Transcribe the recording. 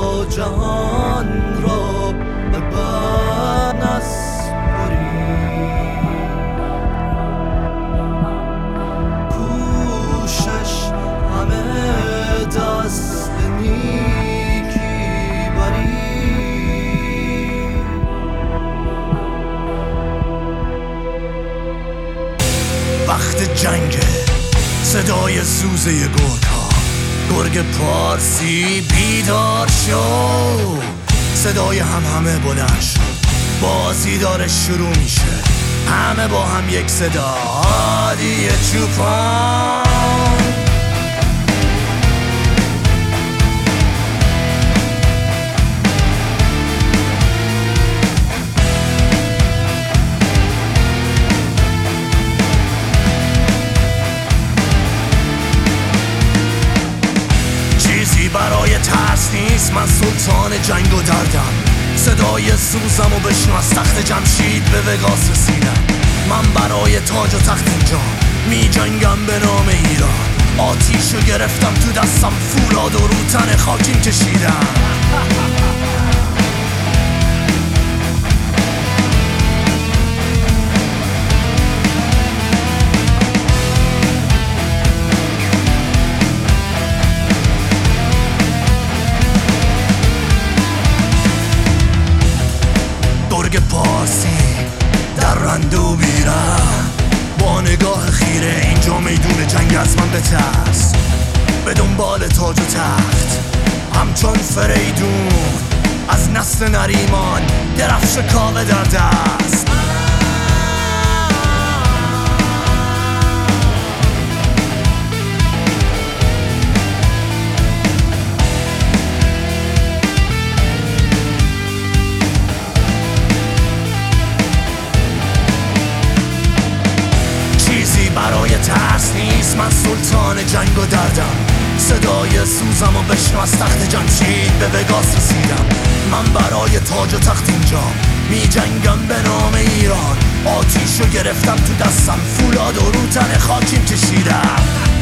جهان را به بر نسپاری، کوشش همه دست نیکی بری. وقت جنگ صدای سوزه گرگ‌ها، گرگ پارسی بیدار شو، صدای همه بلند شد، بازی داره شروع میشه، همه با هم یک صدا، هادی چوپان. برای ترس نیست، من سلطان جنگ و دردم، صدای سوزم و بشنو از تخت جمشید به وگاس رسیدم. من برای تاج و تخت اینجا می جنگم به نام ایران، آتیشو گرفتم تو دستم، فولاد و روتن خاکیم کشیدم. گرگ پارسی در رندو بیرم، با نگاه خیره اینجا میدون جنگ، از من بترس، به دنبال تاج و تخت همچون فریدون، از نسل نریمان درفش کاوه در دست. برای ترس نیست، من سلطان جنگ و دردم، صدای سوزم و بشنو از تخت جمشید به وگاس رسیدم. من برای تاج و تخت اینجا می جنگم به نام ایران، آتیشو گرفتم تو دستم، فولاد و روتن خاکیم کشیدم.